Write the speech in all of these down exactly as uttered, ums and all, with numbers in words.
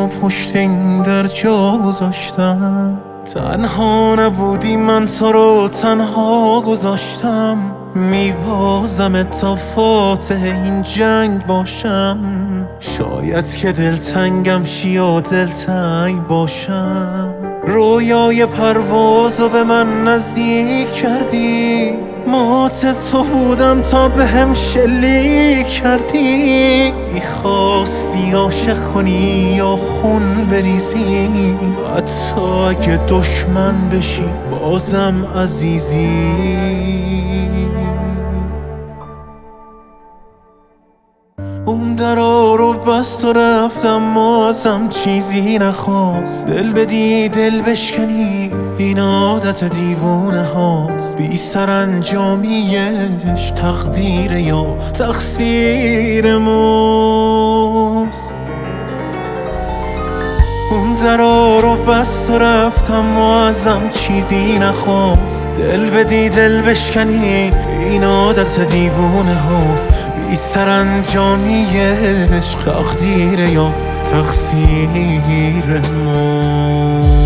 و پشت این در جا گذاشتم. تنها نبودی من تو رو تنها گذاشتم. میبازم تا فاتح این جنگ باشم. شاید که دلتنگم شی و دلتنگ باشم. رویای پروازو به من نزدیک کردی. مات تو بودم تا به هم شلیک کردی. میخواستی عاشق کنی یا خون بریزی. حتی اگه دشمن بشی بازم عزیزی. اون درا رو بست و رفتم ما ازم چیزی نخواست. دل بدی دل بشکنی این عادت دیوونه هاست. بی سرانجامیش تقدیر یا تقصیر ماست. اون درا رو بست و رفتم ما ازم چیزی نخواست. دل بدی دل بشکنی این عادت دیوونه هاست. بی سرانجامیش تقدیر یا تقصیر ماست.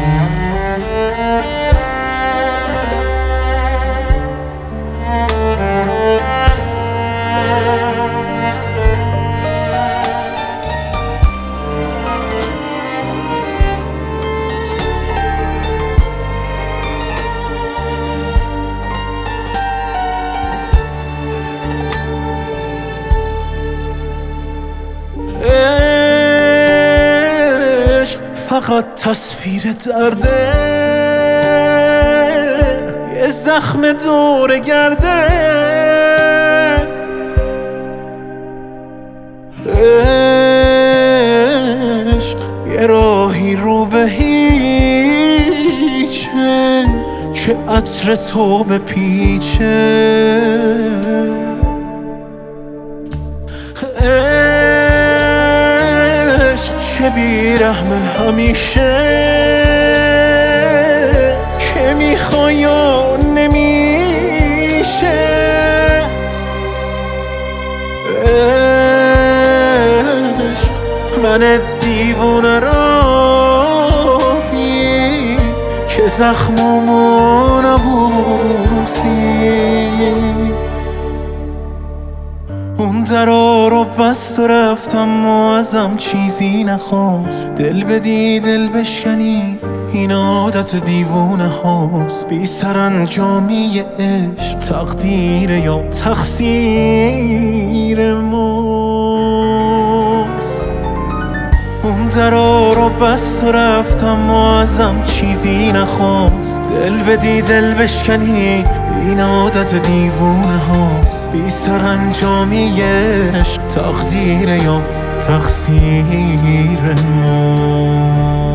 فقط تصویر درده، یه زخم دور گرده. عشق یه راهی رو به هیچه که عطر تو بپیچه. چه بیرحمه همیشه که میخوای و نمیشه. عشق من دیوونه را دید که زخممو نبوسی. اون درا رو بست و رفتم و ازم چیزی نخواست. دل بدی دل بشکنی این عادت دیوونه هاست. بی سرانجامی عشق تقدیر یا تقصیر ماست. اون درا رو بست و رفتم و ازم چیزی نخواست. دل بدی دل بشکنی این عادت دیوونه هاست. بی سرانجامی عشق تقدیر یا تقصیر ما.